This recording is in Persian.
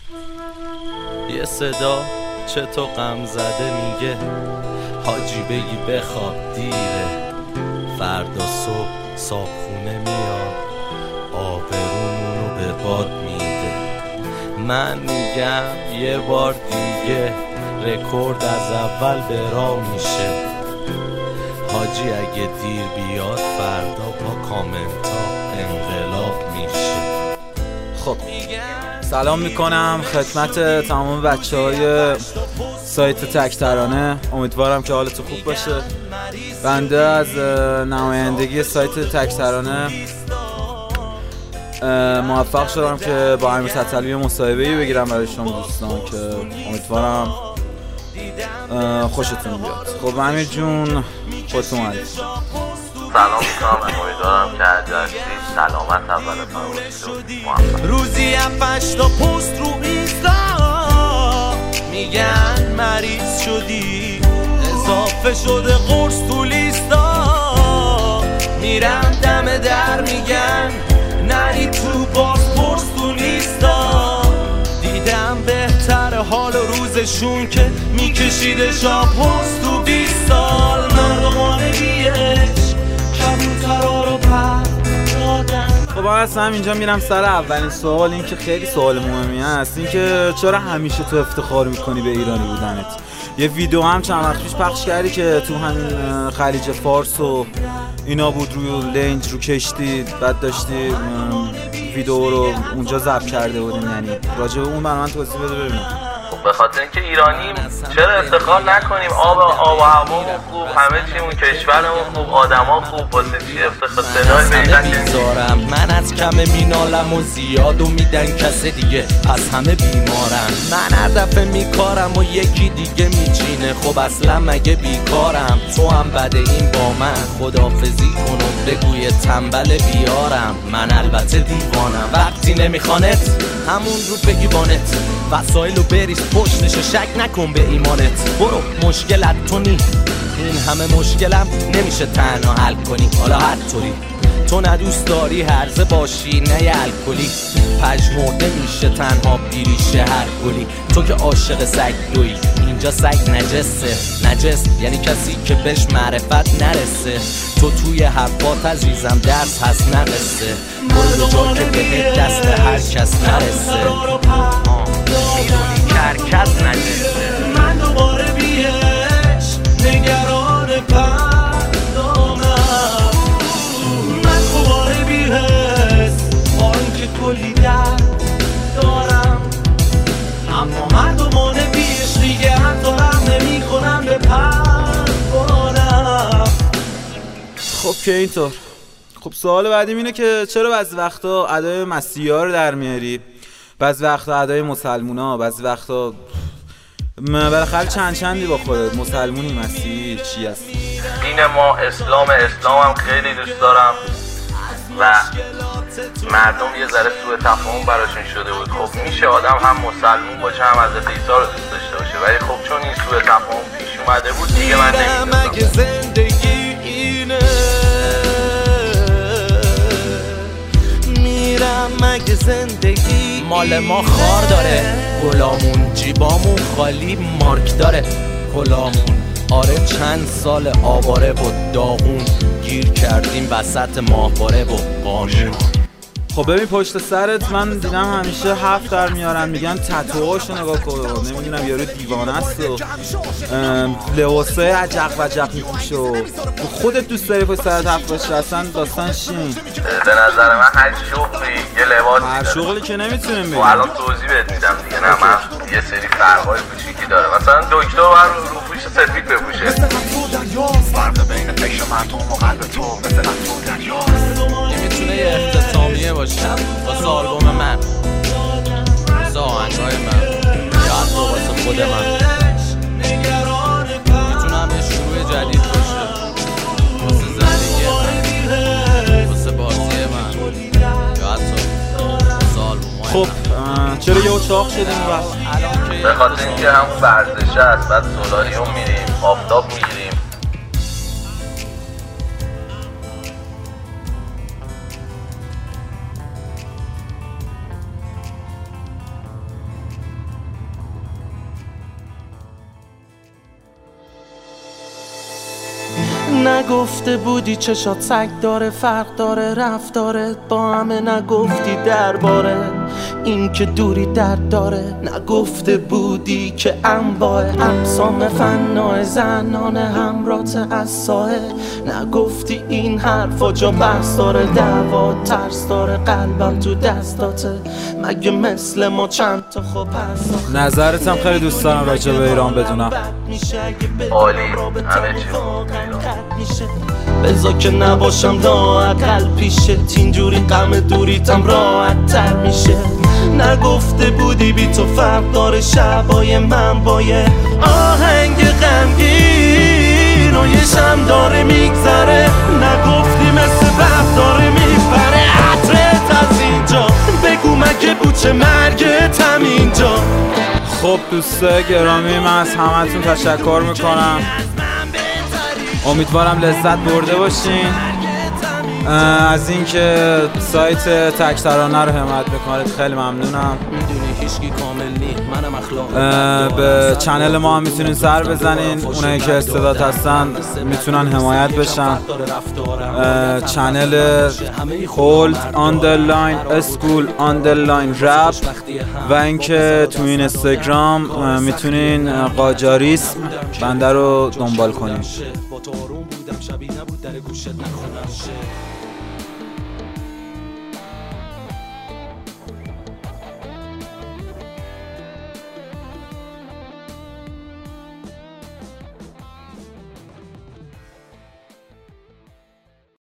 یه صدا چه تو غم زده میگه حاجی بگی بخواب دیره، فردا صبح صابخونه میاد آبرومونو به باد میده. من میگم یه بار دیگه رکورد از اول به راه میشه. حاجی اگه دیر بیاد فردا با کامنتا انقلاب میشه. خب سلام میکنم خدمت تمام بچه های سایت تک ترانه. امیدوارم که حالتون خوب باشه. بنده از نمایندگی سایت تک ترانه موفق شدم که با امیر تطلبی مصاحبه‌ای بگیرم برای شما دوستان که امیدوارم خوشتون بیاد. خب امیر جون خودتون اومدید. سلام میکنم، امیدوارم که هرجایی سلامت اولتون باشید. روزی 7-8 تا پست رو اینستا میگن مریض شدی، اضافه شده قرص تو لیستا. میرم دم در میگن نری تو پاسپورت تو لیستا. دیدم بهتر حال و روزشون که میکشیده شاپوست تو 20 سال. مردمانه بیش کبوترها رو پر دادن. خب من اصلا اینجا میرم سر اولین سوال، این که خیلی سوال مهمی هست، این که چرا همیشه تو افتخار میکنی به ایرانی بودنت؟ یه ویدیو هم چند وقت پیش پخش کردی که تو همین خلیج فارس و اینا بود، روی لنج رو کشتی، بعد داشتی ویدیو رو اونجا ضبط کرده بودیم. یعنی راجع به اون برای من توضیح بده ببینم. به خاطر اینکه ایرانیم چرا افتخار نکنیم؟ آب و هوامون خوب، همه چیمون، کشورمون خوب، آدما خوب، واسه چی افتخار؟ صدای میذارم من از کم مینالم و زیادو میدن کس دیگه، از همه بیمارم. من هر دفعه میکارم و یکی دیگه میچینه. خب اصلا مگه بیکارم؟ تو هم بده این با من خداحافظی کن و بگوی تنبل بیارم. من البته دیوانم وقتی نمیخوانت همون رو بگی بانت، وسایلو بریز پشتشو، شک نکن به ایمانت. برو مشکلت تو نی، این همه مشکلم نمیشه تنها حل کنی. حالا هر طوری تو ندوست داری هرزه باشی نه یه الکلی، پژمرده میشه تنها بیریشه هر گلی. تو که عاشق سگ دوی، اینجا سگ نجسه. نجس یعنی کسی که بهش معرفت نرسه. تو توی حرفات عزیزم درس هست نرسه. برو جا که بهت دست هر کس نرسه. میدونی که هر کس نجسه. من دوباره بیش نگران پردامم. من دوباره بیهست آنکه کلی درد دارم، اما مردمانه بیش دیگه حتی رحم نمی کنم به پروانم. خب که اینطور. خب سوال بعدیم اینه که چرا بعضی وقتا ادای مسیحا رو در میاری، بعضی وقتا ادای مسلمونا، بعضی وقتا بالاخره چندی با خودت؟ مسلمونی، مسیحی، چی هست؟ دین ما اسلام هم خیلی دوست دارم و مردم یه ذره سوء تفاهم براشون شده بود. خب میشه آدم هم مسلمون باشه هم حضرت عیسی رو دوست داشته باشه، ولی خب چون این سوء تفاهم پیش اومده بود دیگه من نمیدونم. زندگی اینه میرم مگه زندگی مال ما خار داره، گلامون جیبامون خالی مارک داره کلامون. آره چند سال آواره و داغون گیر کردیم وسط ماهواره و قانون. خب ببین پشت سرت من دیدم همیشه 7 در میارن، میگن تتوهاشو نگاه کن، نمیدونم یارو دیوانه است و لباسای عجق و عجق میپوشه و خودت دوست داری پشت سرت 7 باشه. اصلا داستان چیه؟ به نظر من هر شغلی یه لباسی هر داره. شغلی که نمیتونیم بگیم. الان توضیح بهت میدم دیگه. نه من یه سری فرقای کوچیکی داره. مثلا دکتر باید رو پوش سفید بپوشه. مثل تو دریاست، فرق بین فکر مردم و قلب تو مثل تو دریاست. میتونه یه اختتامیه باشه واسه آلبوم من، واسه آهنگای من، یا حتی واسه خود من. میتونم یه شروع جدید باشه واسه زندگی من، واسه بازی من، یا حتی واسه آلبومای خب چرا یه چاق شدیم و به خاطر اینکه هم ورزشه هست، بعد سولاریوم میریم، آفتاب میگیریم. نگفته بودی چشات سگ داره، فرق داره رفتارت با همه، نگفتی درباره این که دوری درد داره، نگفته بودی که انواع اقسام فنای زنان همرات از سایه، نگفتی این حرفا جا بحث داره، دعوا ترس داره، قلبم تو دستاته، مگه مثل ما چند تا خوب هست. نظرتم خیلی دوست دارم راجع به ایران بدونم. عالی، همه چی بذار که نباشم لااقل پیشت، اینجوری غم دوریتم راحت تر میشه. نگفته بودی بی تو فرق داره شبای من با یه آهنگ غمگین و یه شم داره میگذره، نگفتی مثل برف داره میپره عطرت از اینجا، بگو مگه بوچه مرگت هم اینجا. خب دوستای گرامی، من از همتون تشکر میکنم، امیدوارم لذت برده باشین از اینکه سایت تک ترانه رو حمایت میکنید. خیلی ممنونم. به چنل ما هم میتونین سر بزنین، اونایی که استعداد هستن میتونن حمایت بشن. چنل Old Underline School Underline Rap و اینکه تو این اینستاگرام میتونین قاجاریسم بنده رو دنبال کنین.